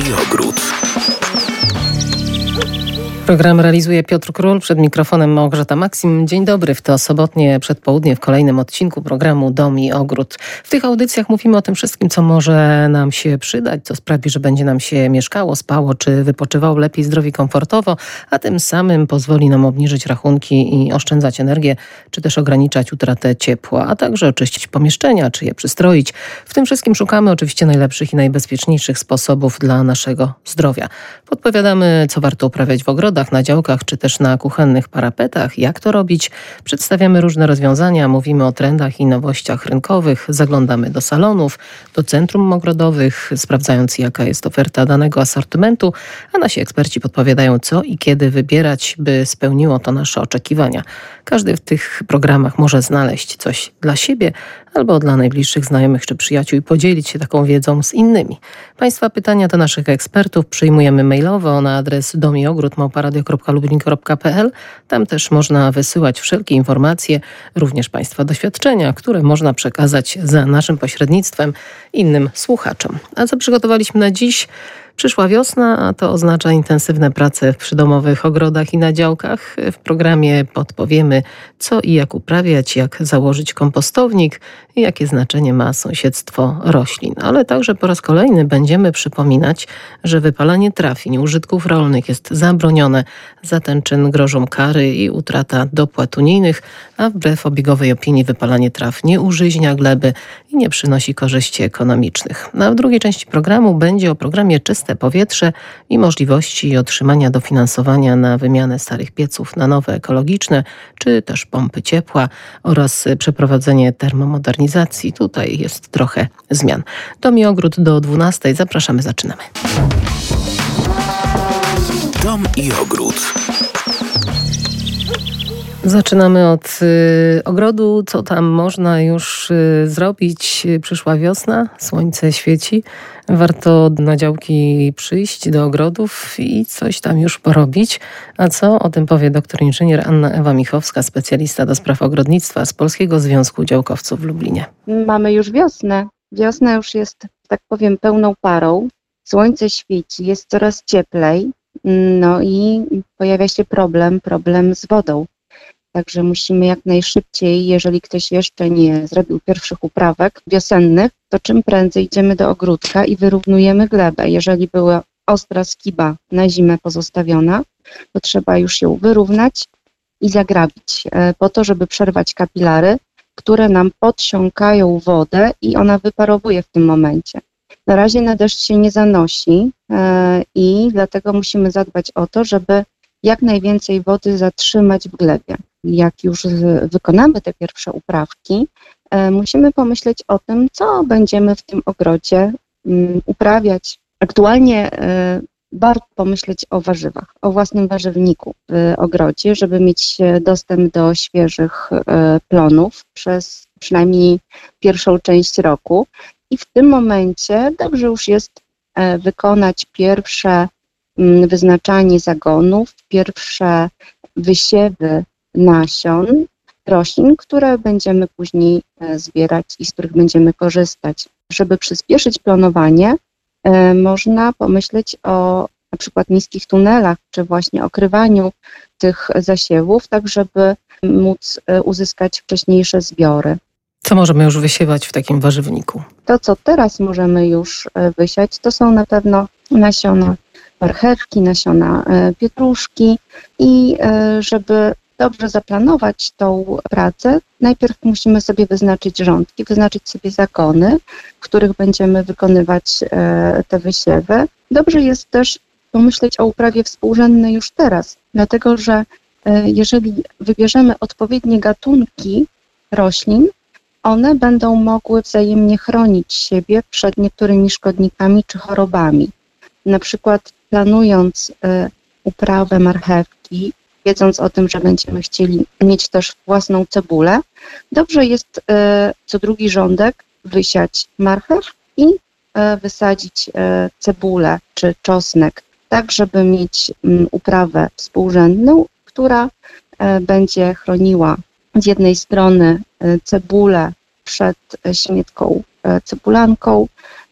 ogród. Program realizuje Piotr Król, przed mikrofonem Małgorzata Maksim. Dzień dobry, w to sobotnie przedpołudnie w kolejnym odcinku programu Dom i Ogród. W tych audycjach mówimy o tym wszystkim, co może nam się przydać, co sprawi, że będzie nam się mieszkało, spało czy wypoczywało lepiej, zdrowie, komfortowo, a tym samym pozwoli nam obniżyć rachunki i oszczędzać energię, czy też ograniczać utratę ciepła, a także oczyścić pomieszczenia, czy je przystroić. W tym wszystkim szukamy oczywiście najlepszych i najbezpieczniejszych sposobów dla naszego zdrowia. Podpowiadamy, co warto uprawiać w ogrodach, na działkach czy też na kuchennych parapetach, jak to robić. Przedstawiamy różne rozwiązania, mówimy o trendach i nowościach rynkowych, zaglądamy do salonów, do centrum ogrodowych, sprawdzając jaka jest oferta danego asortymentu, a nasi eksperci podpowiadają co i kiedy wybierać, by spełniło to nasze oczekiwania. Każdy w tych programach może znaleźć coś dla siebie albo dla najbliższych znajomych czy przyjaciół i podzielić się taką wiedzą z innymi. Państwa pytania do naszych ekspertów przyjmujemy mailowo na adres domiogród@radio.lublin.pl. Tam też można wysyłać wszelkie informacje, również Państwa doświadczenia, które można przekazać za naszym pośrednictwem innym słuchaczom. A co przygotowaliśmy na dziś? Przyszła wiosna, a to oznacza intensywne prace w przydomowych ogrodach i na działkach. W programie podpowiemy, co i jak uprawiać, jak założyć kompostownik i jakie znaczenie ma sąsiedztwo roślin. Ale także po raz kolejny będziemy przypominać, że wypalanie traw i użytków rolnych jest zabronione. Za ten czyn grożą kary i utrata dopłat unijnych, a wbrew obiegowej opinii wypalanie traw nie użyźnia gleby i nie przynosi korzyści ekonomicznych. A w drugiej części programu będzie o programie Czyste Powietrze i możliwości otrzymania dofinansowania na wymianę starych pieców na nowe ekologiczne, czy też pompy ciepła oraz przeprowadzenie termomodernizacji. Tutaj jest trochę zmian. Dom i ogród do 12:00. Zapraszamy, zaczynamy. Dom i ogród. Zaczynamy od ogrodu. Co tam można już zrobić? Przyszła wiosna, słońce świeci. Warto na działki przyjść, do ogrodów i coś tam już porobić. A co? O tym powie doktor inżynier Anna Ewa Michowska, specjalista do spraw ogrodnictwa z Polskiego Związku Działkowców w Lublinie. Mamy już wiosnę. Wiosna już jest, tak powiem, pełną parą. Słońce świeci, jest coraz cieplej. No i pojawia się problem z wodą. Także musimy jak najszybciej, jeżeli ktoś jeszcze nie zrobił pierwszych uprawek wiosennych, to czym prędzej idziemy do ogródka i wyrównujemy glebę. Jeżeli była ostra skiba na zimę pozostawiona, to trzeba już ją wyrównać i zagrabić po to, żeby przerwać kapilary, które nam podsiąkają wodę i ona wyparowuje w tym momencie. Na razie na deszcz się nie zanosi i dlatego musimy zadbać o to, żeby jak najwięcej wody zatrzymać w glebie. Jak już wykonamy te pierwsze uprawki, musimy pomyśleć o tym, co będziemy w tym ogrodzie uprawiać. Aktualnie warto pomyśleć o warzywach, o własnym warzywniku w ogrodzie, żeby mieć dostęp do świeżych plonów przez przynajmniej pierwszą część roku. I w tym momencie dobrze już jest wykonać pierwsze wyznaczanie zagonów, pierwsze wysiewy nasion, roślin, które będziemy później zbierać i z których będziemy korzystać. Żeby przyspieszyć planowanie, można pomyśleć o na przykład niskich tunelach, czy właśnie okrywaniu tych zasiewów, tak żeby móc uzyskać wcześniejsze zbiory. Co możemy już wysiewać w takim warzywniku? To, co teraz możemy już wysiać, to są na pewno nasiona marchewki, nasiona pietruszki i żeby dobrze zaplanować tą pracę, najpierw musimy sobie wyznaczyć rządki, wyznaczyć sobie zagony, w których będziemy wykonywać te wysiewy. Dobrze jest też pomyśleć o uprawie współrzędnej już teraz, dlatego że jeżeli wybierzemy odpowiednie gatunki roślin, one będą mogły wzajemnie chronić siebie przed niektórymi szkodnikami czy chorobami. Na przykład planując uprawę marchewki, wiedząc o tym, że będziemy chcieli mieć też własną cebulę, dobrze jest co drugi rządek wysiać marchew i wysadzić cebulę czy czosnek, tak żeby mieć uprawę współrzędną, która będzie chroniła z jednej strony cebulę przed śmietką cebulanką,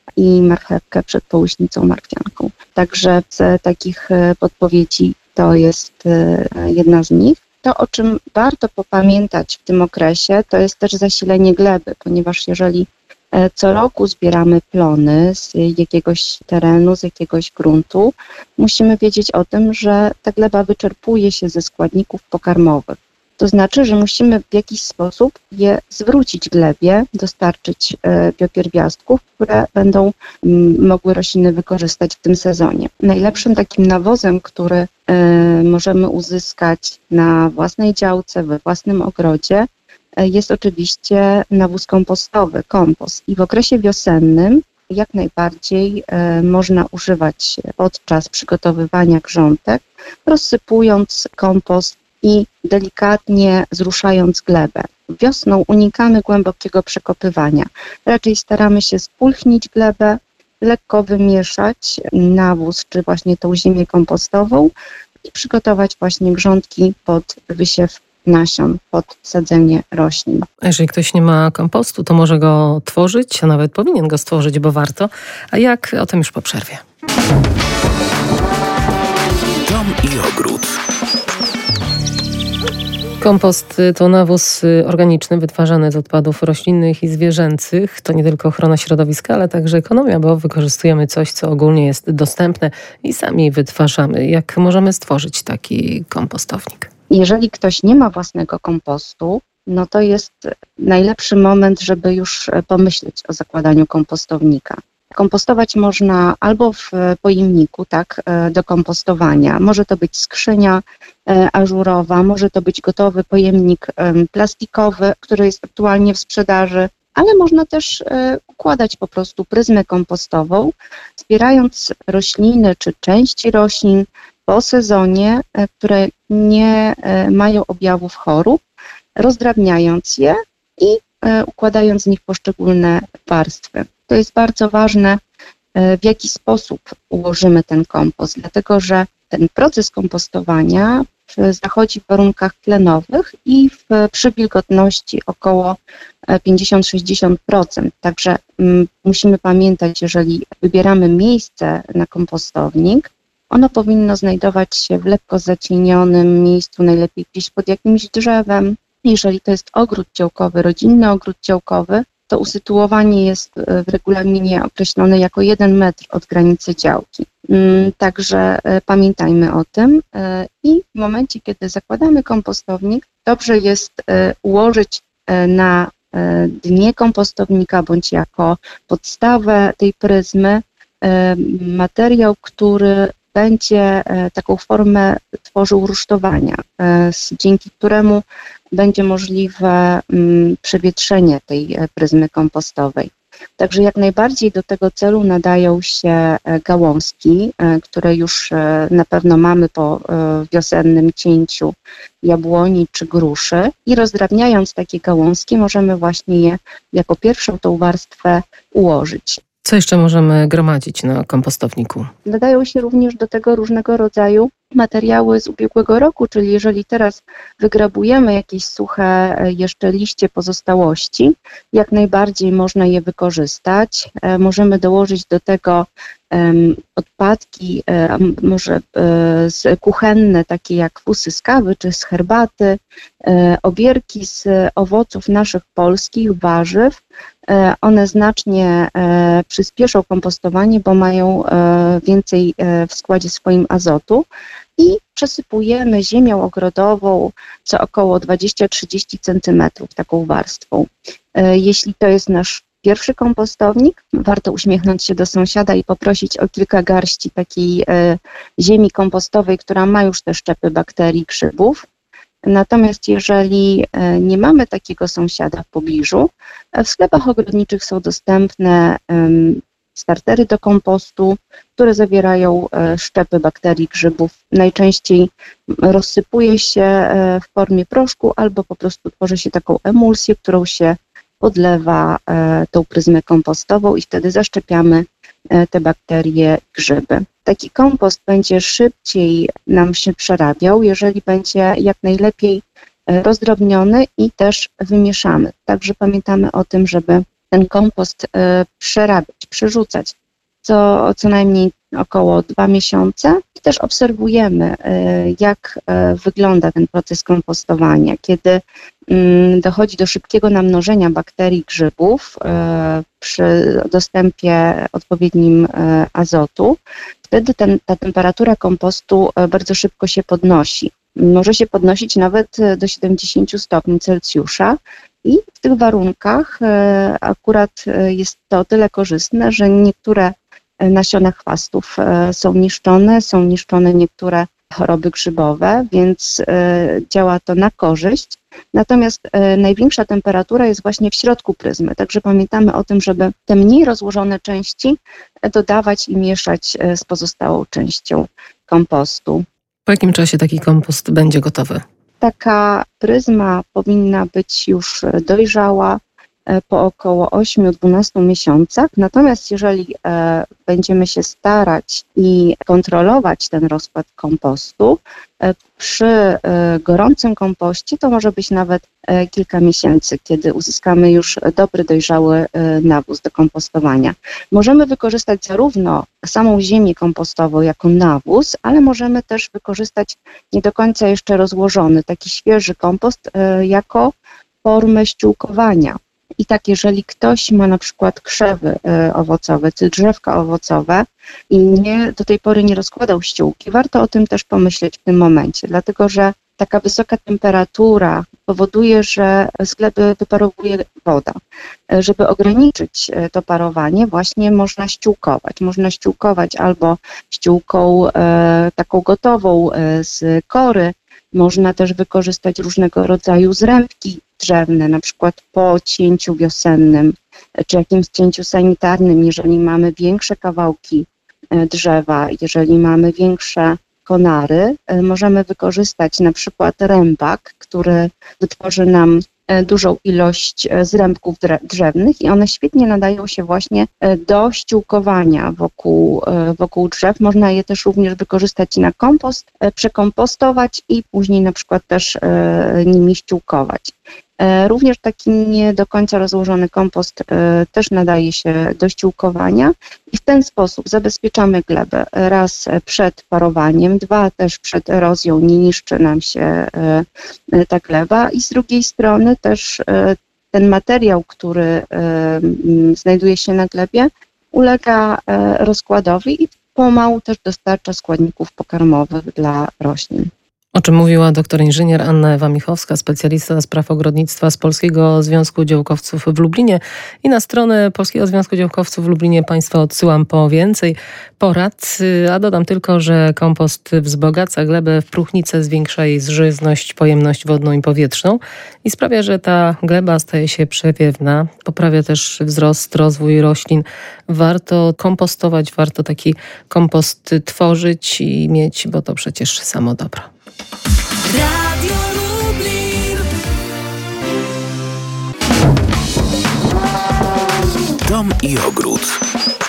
i marchewkę przed połyśnicą marchwianką. Także z takich podpowiedzi to jest jedna z nich. To, o czym warto popamiętać w tym okresie, to jest też zasilenie gleby, ponieważ jeżeli co roku zbieramy plony z jakiegoś terenu, z jakiegoś gruntu, musimy wiedzieć o tym, że ta gleba wyczerpuje się ze składników pokarmowych. To znaczy, że musimy w jakiś sposób je zwrócić glebie, dostarczyć biopierwiastków, które będą mogły rośliny wykorzystać w tym sezonie. Najlepszym takim nawozem, który możemy uzyskać na własnej działce, we własnym ogrodzie, jest oczywiście nawóz kompostowy, kompost. I w okresie wiosennym jak najbardziej można używać podczas przygotowywania grządek, rozsypując kompost i delikatnie zruszając glebę. Wiosną unikamy głębokiego przekopywania. Raczej staramy się spulchnić glebę, lekko wymieszać nawóz czy właśnie tą ziemię kompostową i przygotować właśnie grządki pod wysiew nasion, pod sadzenie roślin. A jeżeli ktoś nie ma kompostu, to może go tworzyć, a nawet powinien go stworzyć, bo warto. A jak? O tym już po przerwie. Dom i ogród. Kompost to nawóz organiczny wytwarzany z odpadów roślinnych i zwierzęcych. To nie tylko ochrona środowiska, ale także ekonomia, bo wykorzystujemy coś, co ogólnie jest dostępne i sami wytwarzamy. Jak możemy stworzyć taki kompostownik? Jeżeli ktoś nie ma własnego kompostu, no to jest najlepszy moment, żeby już pomyśleć o zakładaniu kompostownika. Kompostować można albo w pojemniku, tak, do kompostowania. Może to być skrzynia ażurowa, może to być gotowy pojemnik plastikowy, który jest aktualnie w sprzedaży, ale można też układać po prostu pryzmę kompostową, zbierając rośliny czy części roślin po sezonie, które nie mają objawów chorób, rozdrabniając je i układając z nich poszczególne warstwy. To jest bardzo ważne, w jaki sposób ułożymy ten kompost, dlatego że ten proces kompostowania zachodzi w warunkach tlenowych i przy wilgotności około 50-60%. Także musimy pamiętać, jeżeli wybieramy miejsce na kompostownik, ono powinno znajdować się w lekko zacienionym miejscu, najlepiej gdzieś pod jakimś drzewem. Jeżeli to jest ogród działkowy, rodzinny ogród działkowy, to usytuowanie jest w regulaminie określone jako 1 metr od granicy działki. Także pamiętajmy o tym i w momencie, kiedy zakładamy kompostownik, dobrze jest ułożyć na dnie kompostownika bądź jako podstawę tej pryzmy materiał, który będzie taką formę tworzył rusztowania, dzięki któremu będzie możliwe przewietrzenie tej pryzmy kompostowej. Także jak najbardziej do tego celu nadają się gałązki, które już na pewno mamy po wiosennym cięciu jabłoni czy gruszy i rozdrabniając takie gałązki możemy właśnie je jako pierwszą tą warstwę ułożyć. Co jeszcze możemy gromadzić na kompostowniku? Nadają się również do tego różnego rodzaju materiały z ubiegłego roku, czyli jeżeli teraz wygrabujemy jakieś suche jeszcze liście pozostałości, jak najbardziej można je wykorzystać. Możemy dołożyć do tego odpadki, może kuchenne, takie jak fusy z kawy czy z herbaty, obierki z owoców naszych polskich, warzyw. One znacznie przyspieszą kompostowanie, bo mają więcej w składzie swoim azotu i przesypujemy ziemią ogrodową co około 20-30 cm taką warstwą. Jeśli to jest nasz pierwszy kompostownik, warto uśmiechnąć się do sąsiada i poprosić o kilka garści takiej ziemi kompostowej, która ma już te szczepy bakterii, grzybów. Natomiast jeżeli nie mamy takiego sąsiada w pobliżu, w sklepach ogrodniczych są dostępne startery do kompostu, które zawierają szczepy bakterii, grzybów. Najczęściej rozsypuje się w formie proszku albo po prostu tworzy się taką emulsję, którą się podlewa tą pryzmę kompostową i wtedy zaszczepiamy te bakterie, grzyby. Taki kompost będzie szybciej nam się przerabiał, jeżeli będzie jak najlepiej rozdrobniony i też wymieszany. Także pamiętamy o tym, żeby ten kompost przerabiać przerzucać co najmniej około 2 miesiące. I też obserwujemy, jak wygląda ten proces kompostowania, kiedy dochodzi do szybkiego namnożenia bakterii, grzybów przy dostępie odpowiednim azotu. Wtedy ta temperatura kompostu bardzo szybko się podnosi. Może się podnosić nawet do 70 stopni Celsjusza i w tych warunkach akurat jest to o tyle korzystne, że niektóre nasiona chwastów są niszczone niektóre choroby grzybowe, więc działa to na korzyść. Natomiast największa temperatura jest właśnie w środku pryzmy, także pamiętamy o tym, żeby te mniej rozłożone części dodawać i mieszać z pozostałą częścią kompostu. Po jakim czasie taki kompost będzie gotowy? Taka pryzma powinna być już dojrzała po około 8-12 miesiącach. Natomiast jeżeli będziemy się starać i kontrolować ten rozkład kompostu, przy gorącym kompoście to może być nawet kilka miesięcy, kiedy uzyskamy już dobry, dojrzały nawóz do kompostowania. Możemy wykorzystać zarówno samą ziemię kompostową jako nawóz, ale możemy też wykorzystać nie do końca jeszcze rozłożony, taki świeży kompost jako formę ściółkowania. I tak, jeżeli ktoś ma na przykład krzewy owocowe czy drzewka owocowe i do tej pory nie rozkładał ściółki, warto o tym też pomyśleć w tym momencie, dlatego że taka wysoka temperatura powoduje, że z gleby wyparowuje woda. Żeby ograniczyć to parowanie, właśnie można ściółkować. Można ściółkować albo ściółką taką gotową z kory, można też wykorzystać różnego rodzaju zrębki drzewne, na przykład po cięciu wiosennym czy jakimś cięciu sanitarnym, jeżeli mamy większe kawałki drzewa, jeżeli mamy większe konary, możemy wykorzystać na przykład rębak, który wytworzy nam dużą ilość zrębków drzewnych i one świetnie nadają się właśnie do ściółkowania wokół drzew. Można je też również wykorzystać na kompost, przekompostować i później na przykład też nimi ściółkować. Również taki nie do końca rozłożony kompost też nadaje się do ściółkowania i w ten sposób zabezpieczamy glebę raz przed parowaniem, dwa też przed erozją, nie niszczy nam się ta gleba i z drugiej strony też ten materiał, który znajduje się na glebie, ulega rozkładowi i pomału też dostarcza składników pokarmowych dla roślin. O czym mówiła doktor inżynier Anna Ewa Michowska, specjalista do spraw ogrodnictwa z Polskiego Związku Działkowców w Lublinie. I na stronę Polskiego Związku Działkowców w Lublinie Państwa odsyłam po więcej porad. A dodam tylko, że kompost wzbogaca glebę w próchnicę, zwiększa jej zżyzność, pojemność wodną i powietrzną i sprawia, że ta gleba staje się przewiewna. Poprawia też wzrost, rozwój roślin. Warto kompostować, warto taki kompost tworzyć i mieć, bo to przecież samo dobro. Radio Lublin. Dom i ogród.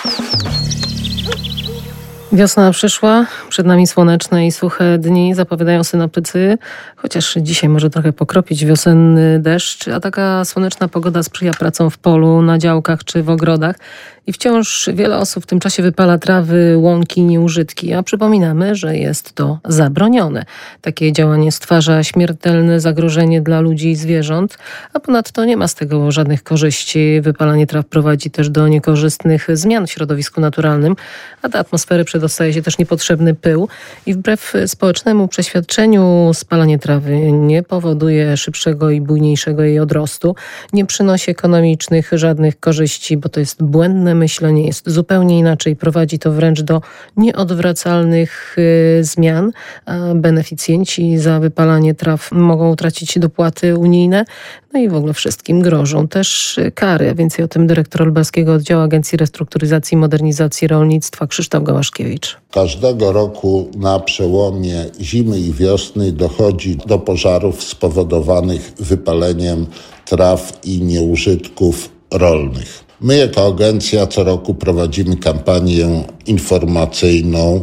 Wiosna przyszła, przed nami słoneczne i suche dni, zapowiadają synoptycy, chociaż dzisiaj może trochę pokropić wiosenny deszcz, a taka słoneczna pogoda sprzyja pracom w polu, na działkach czy w ogrodach i wciąż wiele osób w tym czasie wypala trawy, łąki, nieużytki, a przypominamy, że jest to zabronione. Takie działanie stwarza śmiertelne zagrożenie dla ludzi i zwierząt, a ponadto nie ma z tego żadnych korzyści. Wypalanie traw prowadzi też do niekorzystnych zmian w środowisku naturalnym, a do atmosfery przedostaje się też niepotrzebny pył i wbrew społecznemu przeświadczeniu spalanie trawy nie powoduje szybszego i bujniejszego jej odrostu, nie przynosi ekonomicznych żadnych korzyści, bo to jest błędne myślenie, jest zupełnie inaczej, prowadzi to wręcz do nieodwracalnych zmian, a beneficjenci za wypalanie traw mogą utracić dopłaty unijne, no i w ogóle wszystkim grożą też kary. Więcej o tym dyrektor Lubelskiego Oddziału Agencji Restrukturyzacji i Modernizacji Rolnictwa Krzysztof Gałaszkiewicz. Każdego roku na przełomie zimy i wiosny dochodzi do pożarów spowodowanych wypaleniem traw i nieużytków rolnych. My jako agencja co roku prowadzimy kampanię informacyjną,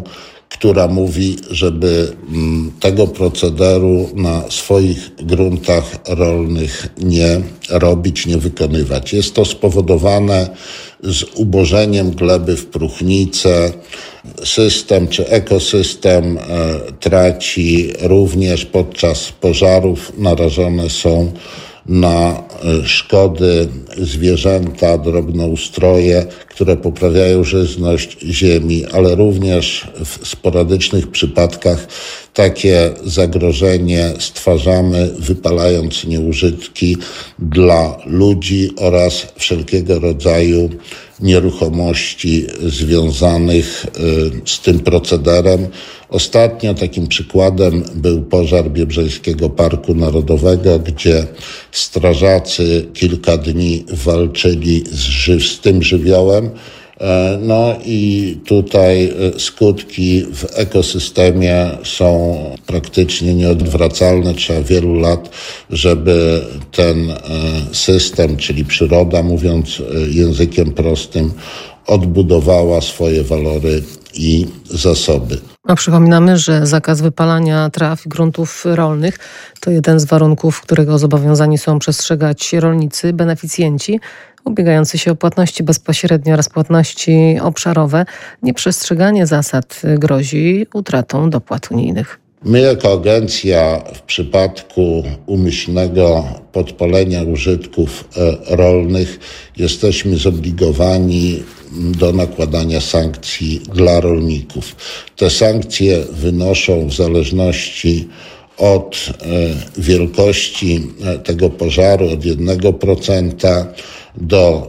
która mówi, żeby tego procederu na swoich gruntach rolnych nie robić, nie wykonywać. Jest to spowodowane z ubożeniem gleby w próchnicę. System czy ekosystem traci, również podczas pożarów narażone są na szkody zwierzęta, drobnoustroje, które poprawiają żyzność ziemi, ale również w sporadycznych przypadkach takie zagrożenie stwarzamy, wypalając nieużytki dla ludzi oraz wszelkiego rodzaju nieruchomości związanych z tym procederem. Ostatnio takim przykładem był pożar Biebrzańskiego Parku Narodowego, gdzie strażacy kilka dni walczyli z tym żywiołem. No i tutaj skutki w ekosystemie są praktycznie nieodwracalne. Trzeba wielu lat, żeby ten system, czyli przyroda, mówiąc językiem prostym, odbudowała swoje walory i zasoby. A przypominamy, że zakaz wypalania traw i gruntów rolnych to jeden z warunków, którego zobowiązani są przestrzegać rolnicy, beneficjenci ubiegający się o płatności bezpośrednie oraz płatności obszarowe. Nieprzestrzeganie zasad grozi utratą dopłat unijnych. My jako agencja w przypadku umyślnego podpalenia użytków rolnych jesteśmy zobligowani do nakładania sankcji dla rolników. Te sankcje wynoszą w zależności od wielkości tego pożaru od 1% do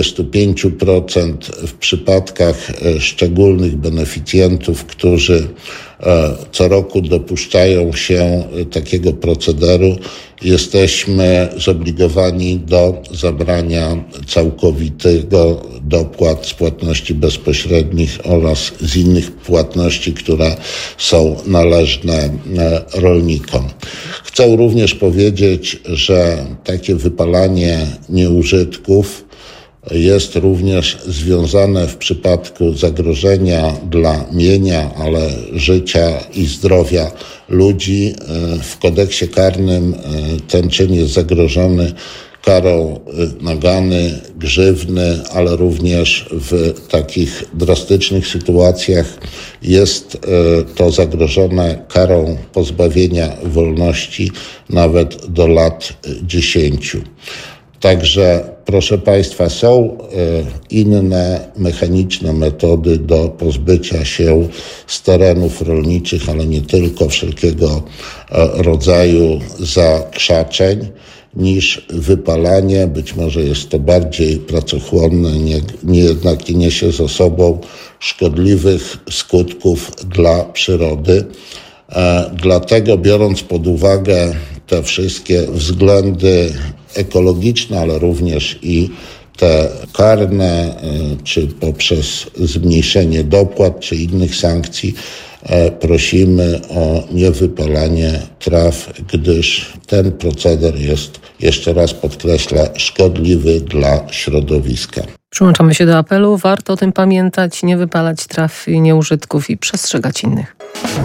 25% w przypadkach szczególnych beneficjentów, którzy co roku dopuszczają się takiego procederu. Jesteśmy zobligowani do zabrania całkowitego dopłat z płatności bezpośrednich oraz z innych płatności, które są należne rolnikom. Chcę również powiedzieć, że takie wypalanie nieużytków jest również związane w przypadku zagrożenia dla mienia, ale życia i zdrowia ludzi. W kodeksie karnym ten czyn jest zagrożony karą nagany, grzywny, ale również w takich drastycznych sytuacjach jest to zagrożone karą pozbawienia wolności nawet do lat 10. Także, proszę Państwa, są inne mechaniczne metody do pozbycia się z terenów rolniczych, ale nie tylko, wszelkiego rodzaju zakrzaczeń niż wypalanie. Być może jest to bardziej pracochłonne, jednak nie niesie ze sobą szkodliwych skutków dla przyrody. Dlatego, biorąc pod uwagę te wszystkie względy ekologiczne, ale również i te karne, czy poprzez zmniejszenie dopłat, czy innych sankcji, prosimy o niewypalanie traw, gdyż ten proceder jest, jeszcze raz podkreślę, szkodliwy dla środowiska. Przyłączamy się do apelu. Warto o tym pamiętać, nie wypalać traw i nieużytków i przestrzegać innych.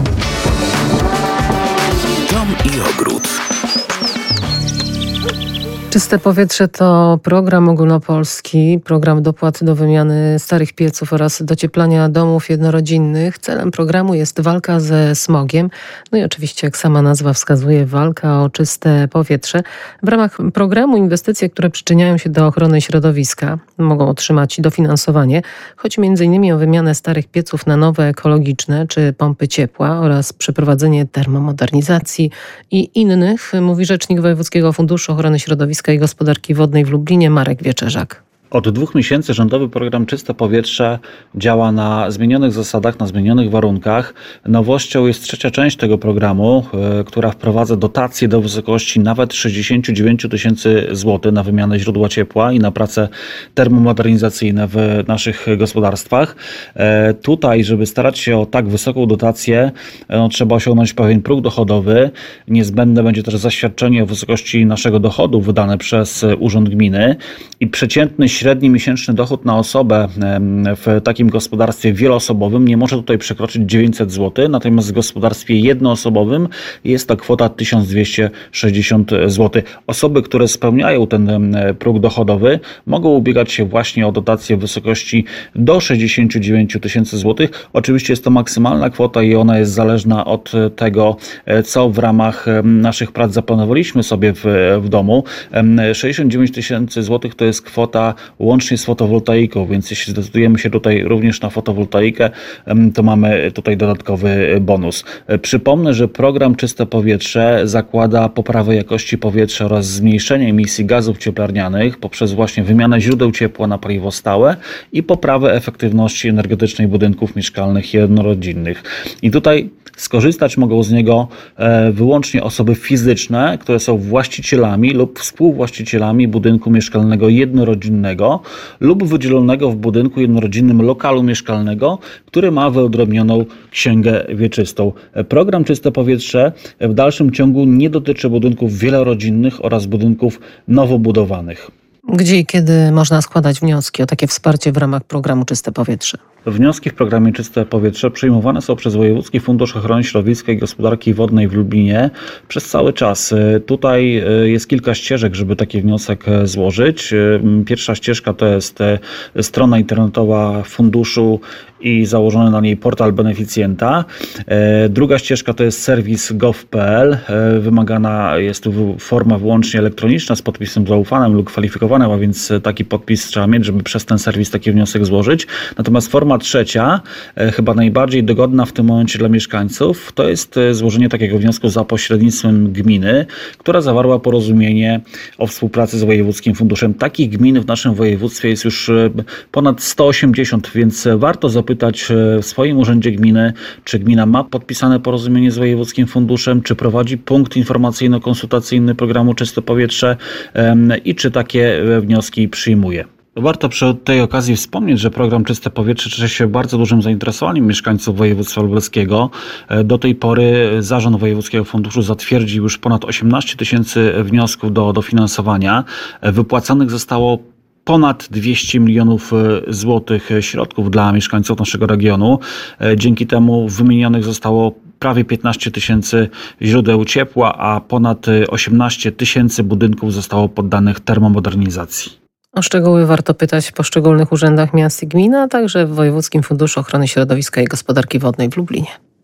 Dom i ogród. Czyste powietrze to program ogólnopolski, program dopłat do wymiany starych pieców oraz docieplania domów jednorodzinnych. Celem programu jest walka ze smogiem, no i oczywiście, jak sama nazwa wskazuje, walka o czyste powietrze. W ramach programu inwestycje, które przyczyniają się do ochrony środowiska, mogą otrzymać dofinansowanie. Chodzi m.in. o wymianę starych pieców na nowe ekologiczne czy pompy ciepła oraz przeprowadzenie termomodernizacji i innych, mówi rzecznik Wojewódzkiego Funduszu Ochrony Środowiska i Gospodarki Wodnej w Lublinie Marek Wieczerzak. Od 2 miesięcy rządowy program Czyste Powietrze działa na zmienionych zasadach, na zmienionych warunkach. Nowością jest trzecia część tego programu, która wprowadza dotacje do wysokości nawet 69 000 złotych na wymianę źródła ciepła i na prace termomodernizacyjne w naszych gospodarstwach. Tutaj, żeby starać się o tak wysoką dotację, trzeba osiągnąć pewien próg dochodowy. Niezbędne będzie też zaświadczenie o wysokości naszego dochodu wydane przez Urząd Gminy i przeciętny średni miesięczny dochód na osobę w takim gospodarstwie wieloosobowym nie może tutaj przekroczyć 900 zł, natomiast w gospodarstwie jednoosobowym jest to kwota 1260 zł. Osoby, które spełniają ten próg dochodowy, mogą ubiegać się właśnie o dotację w wysokości do 69 tysięcy złotych. Oczywiście jest to maksymalna kwota i ona jest zależna od tego, co w ramach naszych prac zaplanowaliśmy sobie w domu. 69 tysięcy złotych to jest kwota łącznie z fotowoltaiką, więc jeśli zdecydujemy się tutaj również na fotowoltaikę, to mamy tutaj dodatkowy bonus. Przypomnę, że program Czyste Powietrze zakłada poprawę jakości powietrza oraz zmniejszenie emisji gazów cieplarnianych poprzez właśnie wymianę źródeł ciepła na paliwo stałe i poprawę efektywności energetycznej budynków mieszkalnych jednorodzinnych. I tutaj skorzystać mogą z niego wyłącznie osoby fizyczne, które są właścicielami lub współwłaścicielami budynku mieszkalnego jednorodzinnego lub wydzielonego w budynku jednorodzinnym lokalu mieszkalnego, który ma wyodrębnioną księgę wieczystą. Program Czyste Powietrze w dalszym ciągu nie dotyczy budynków wielorodzinnych oraz budynków nowo budowanych. Gdzie i kiedy można składać wnioski o takie wsparcie w ramach programu Czyste Powietrze? Wnioski w programie Czyste Powietrze przyjmowane są przez Wojewódzki Fundusz Ochrony Środowiska i Gospodarki Wodnej w Lublinie przez cały czas. Tutaj jest kilka ścieżek, żeby taki wniosek złożyć. Pierwsza ścieżka to jest strona internetowa funduszu i założony na niej portal beneficjenta. Druga ścieżka to jest serwis gov.pl. Wymagana jest tu forma wyłącznie elektroniczna z podpisem zaufanym lub kwalifikowanym, a więc taki podpis trzeba mieć, żeby przez ten serwis taki wniosek złożyć. Natomiast forma trzecia, chyba najbardziej dogodna w tym momencie dla mieszkańców, to jest złożenie takiego wniosku za pośrednictwem gminy, która zawarła porozumienie o współpracy z Wojewódzkim Funduszem. Takich gmin w naszym województwie jest już ponad 180, więc warto zapytać w swoim urzędzie gminy, czy gmina ma podpisane porozumienie z Wojewódzkim Funduszem, czy prowadzi punkt informacyjno-konsultacyjny programu Czyste Powietrze i czy takie wnioski przyjmuje. Warto przy tej okazji wspomnieć, że program Czyste Powietrze cieszy się bardzo dużym zainteresowaniem mieszkańców województwa lubelskiego. Do tej pory Zarząd Wojewódzkiego Funduszu zatwierdził już ponad 18 tysięcy wniosków do dofinansowania. Wypłacanych zostało ponad 200 milionów złotych środków dla mieszkańców naszego regionu. Dzięki temu wymienionych zostało prawie 15 tysięcy źródeł ciepła, a ponad 18 tysięcy budynków zostało poddanych termomodernizacji. O szczegóły warto pytać w poszczególnych urzędach miast i gmin, a także w Wojewódzkim Funduszu Ochrony Środowiska i Gospodarki Wodnej w Lublinie.